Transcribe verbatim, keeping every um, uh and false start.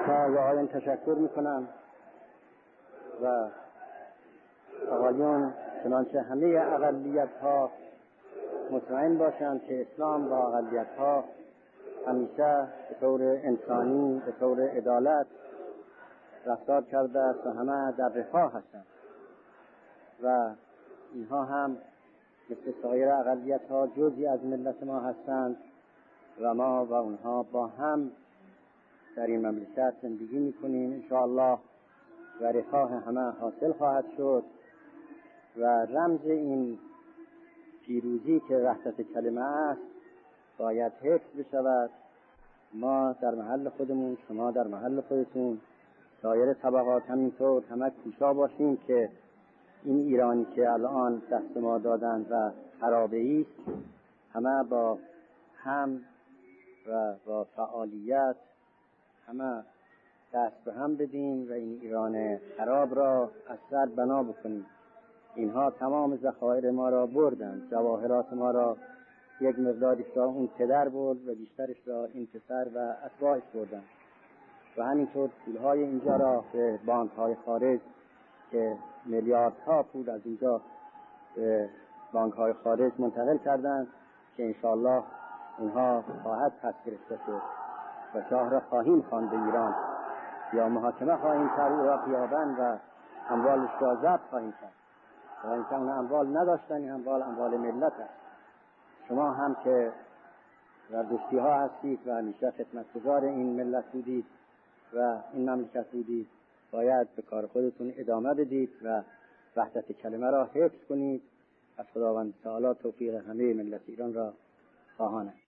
از آقایان تشکر میکنم و آقایان چنانچه همه اقلیت ها مطمئن باشند که اسلام با اقلیت ها همیشه به طور انسانی، به طور عدالت رفتار کرده است و همه در رفاه هستند و اینها هم مثل سایر اقلیت ها جزئی از ملت ما هستند و ما و اونها با هم در این مملکت زندگی میکنیم انشاءالله و رفاه همه حاصل خواهد شد و رمز این پیروزی که وحدت کلمه است باید حفظ بشود. ما در محل خودمون، شما در محل خودتون، سایر طبقات همینطور همه کوشا باشیم که این ایرانی که الان دست ما دادن و خرابه‌ای است همه با هم و با فعالیت همه دست به هم بدیم و این ایران خراب را از سر بنا بکنیم. اینها تمام ذخایر ما را بردن، جواهرات ما را یک مقدارش را اون پدر برد و بیشترش را این پسر و اتباعش بردن و همینطور پولهای اینجا را به بانکهای خارج که میلیاردها پول از اینجا به بانکهای خارج منتقل کردند که انشاءالله اینها خواهد پس گرفته شد و شاه را خواهیم خواند به ایران یا محاکمه خواهیم کرد او را خیابان و اموالش را ضبط خواهیم کرد و اینکه اون اموال نداشتن، این اموال اموال ملت است. شما هم که در دوستی ها هستید و همیشه خدمتگزار این ملت بودید و این مملکت بودید باید به کار خودتون ادامه بدید و وحدت کلمه را حفظ کنید. از خداوند تعالی توفیق همه ملت ایران را خواهانم.